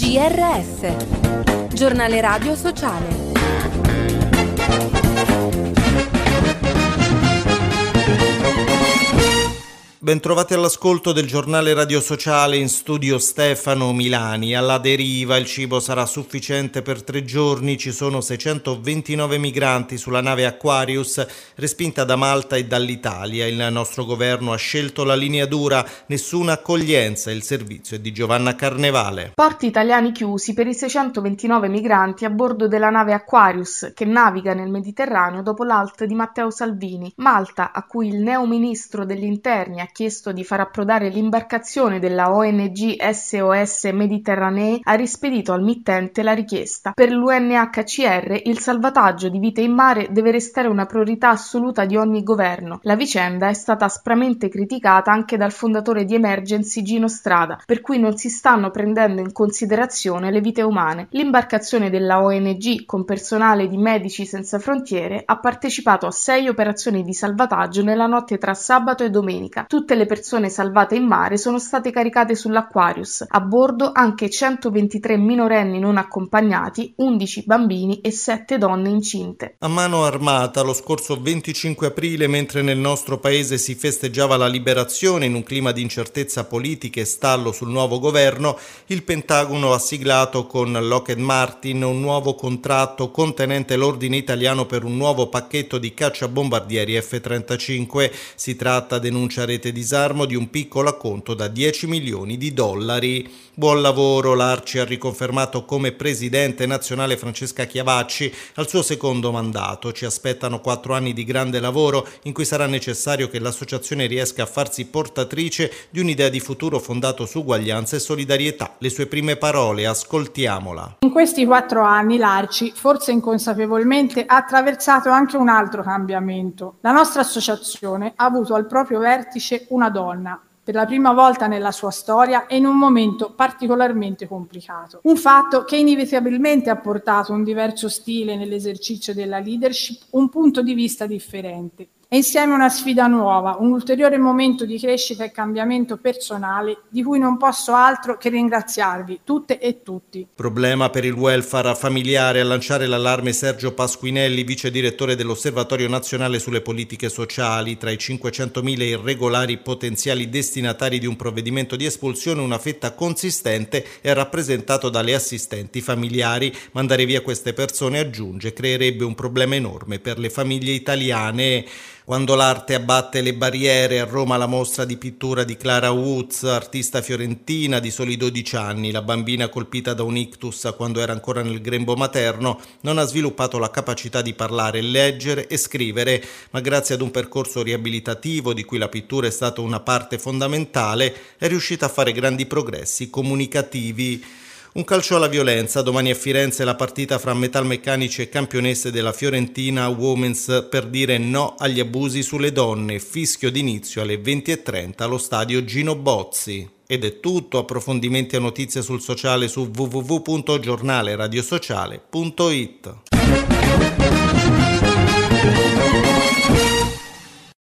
GRS, Giornale Radio Sociale. Bentrovati all'ascolto del giornale Radio Sociale, in studio Stefano Milani. Alla deriva, il cibo sarà sufficiente per 3 giorni, ci sono 629 migranti sulla nave Aquarius respinta da Malta e dall'Italia. Il nostro governo ha scelto la linea dura, nessuna accoglienza, il servizio è di Giovanna Carnevale. Porti italiani chiusi per i 629 migranti a bordo della nave Aquarius che naviga nel Mediterraneo dopo l'alt di Matteo Salvini. Malta, a cui il neo ministro degli interni ha chiesto di far approdare l'imbarcazione della ONG SOS Mediterranee, ha rispedito al mittente la richiesta. Per l'UNHCR il salvataggio di vite in mare deve restare una priorità assoluta di ogni governo. La vicenda è stata aspramente criticata anche dal fondatore di Emergency Gino Strada, per cui non si stanno prendendo in considerazione le vite umane. L'imbarcazione della ONG, con personale di Medici Senza Frontiere, ha partecipato a 6 operazioni di salvataggio nella notte tra sabato e domenica. Tutte le persone salvate in mare sono state caricate sull'Aquarius, a bordo anche 123 minorenni non accompagnati, 11 bambini e 7 donne incinte. A mano armata, lo scorso 25 aprile, mentre nel nostro paese si festeggiava la liberazione in un clima di incertezza politica e stallo sul nuovo governo, il Pentagono ha siglato con Lockheed Martin un nuovo contratto contenente l'ordine italiano per un nuovo pacchetto di cacciabombardieri F-35. Si tratta, denuncia Rete Disarmo, di un piccolo acconto da $10 milioni. Buon lavoro, l'Arci ha riconfermato come presidente nazionale Francesca Chiavacci al suo secondo mandato. Ci aspettano 4 anni di grande lavoro in cui sarà necessario che l'associazione riesca a farsi portatrice di un'idea di futuro fondato su uguaglianza e solidarietà. Le sue prime parole, ascoltiamola. In questi 4 anni l'Arci, forse inconsapevolmente, ha attraversato anche un altro cambiamento. La nostra associazione ha avuto al proprio vertice una donna, per la prima volta nella sua storia e in un momento particolarmente complicato. Un fatto che inevitabilmente ha portato un diverso stile nell'esercizio della leadership, un punto di vista differente. E insieme una sfida nuova, un ulteriore momento di crescita e cambiamento personale di cui non posso altro che ringraziarvi tutte e tutti. Problema per il welfare familiare. A lanciare l'allarme Sergio Pasquinelli, vice direttore dell'Osservatorio Nazionale sulle Politiche Sociali. Tra i 500.000 irregolari potenziali destinatari di un provvedimento di espulsione, una fetta consistente è rappresentato dalle assistenti familiari. Mandare via queste persone, aggiunge, creerebbe un problema enorme per le famiglie italiane. Quando l'arte abbatte le barriere, a Roma la mostra di pittura di Clara Woods, artista fiorentina di soli 12 anni. La bambina, colpita da un ictus quando era ancora nel grembo materno, non ha sviluppato la capacità di parlare, leggere e scrivere, ma grazie ad un percorso riabilitativo di cui la pittura è stata una parte fondamentale, è riuscita a fare grandi progressi comunicativi. Un calcio alla violenza, domani a Firenze la partita fra metalmeccanici e campionesse della Fiorentina Women's per dire no agli abusi sulle donne, fischio d'inizio alle 20:30 allo stadio Gino Bozzi. Ed è tutto, approfondimenti e notizie sul sociale su www.giornaleradiosociale.it.